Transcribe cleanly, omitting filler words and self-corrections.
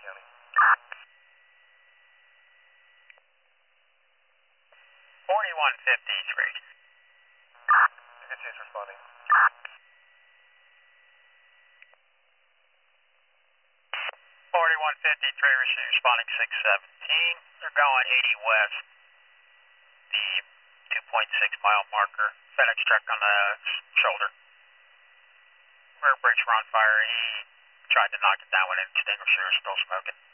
County. 4153. You can see it's responding. 4153, responding 617. They're going 80 west, the 2.6 mile marker. FedEx truck on the shoulder. Rear brakes were on fire. He tried to knock it down with an extinguisher, still smoking.